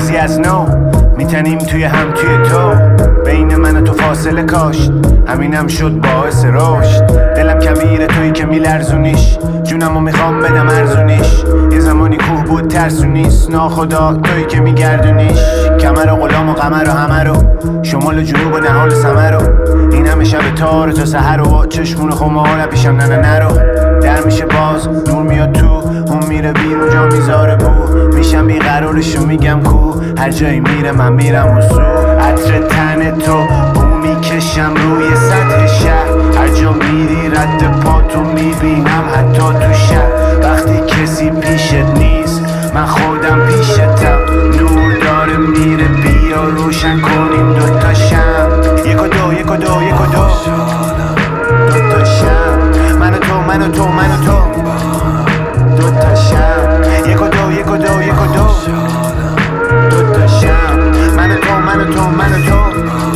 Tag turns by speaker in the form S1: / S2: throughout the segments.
S1: کسی از نو میتنیم توی هم توی تو، بین من و تو فاصله کاشت، همینم شد باعث رشد. دلم کبیره تویی که میلرزونیش، جونمو میخوام بدم ارزونیش. یه زمانی کوه بود ترسونیست، ناخدا تویی که میگردونیش. کمر و غلام و قمر و همه رو، شمال و جنوب و نهال سمر رو، این همه شب تار تا سحر و چشمون خمال پیشم نه نرو. در میشه باز نور میاد تو، اون میره بیرون جا میذاره بو، میشم بیقرارشو میگم کو، هر جایی میره من میرم اون سو. عطر تن تو بو میکشم روی سطح شهر، هر جا میری رد پاتو میبینم حتی تو شهر. وقتی کسی پیشت نیست من خودم پیشتم، نور داره میره بیا روشن کنیم دوتا شم. یک و دو یک و دو یک و دو دوتا شم، من و تو من و تو من و تو دوتا شم. یک و دو یک و دو یک و دو دوتا شم، من و تو من و تو من و تو.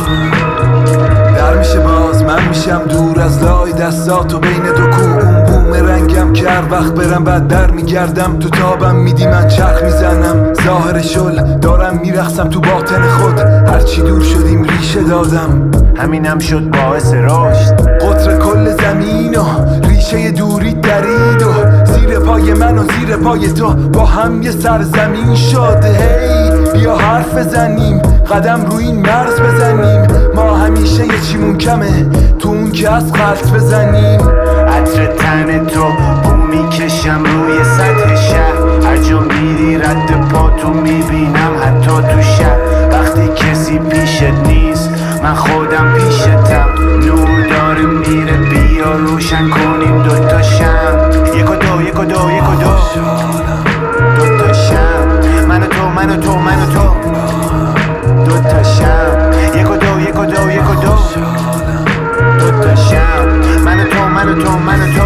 S2: در میشه باز من میشم دور از لای دستاتو بین دو کو، اون بوم رنگم که هر وقت برم بعد در میگردم، تو تابم میدی من چرخ میزنم، ظاهر شل دارم میرخصم تو باطن خود، هرچی دور شدیم ریشه دادم،
S1: همینم شد باعث رشد.
S2: قطر کل زمین و ریشه دوری درید و زیر پای من و زیر پای تو با هم یه سرزمین شد. هی بیا حرف بزنیم، قدم روی این مرز بزنیم، ما همیشه یه چیمون کمه تو اون که از غلط بزنیم.
S1: عطر تن تو بو میکشم روی سطح شهر، هر جا میری رد پاتو میبینم حتی تو شهر. وقتی کسی پیشت نیست من خودم پیشتم، نور داره میره بیا روشن کنیم دوتا شم. یک و دو یک و دو یک و دو دوتا شم، من و تو من و تو من و تو دوتا شم. یک و دو یک و دو یک و دو دوتا شم، من و تو من و تو من و تو.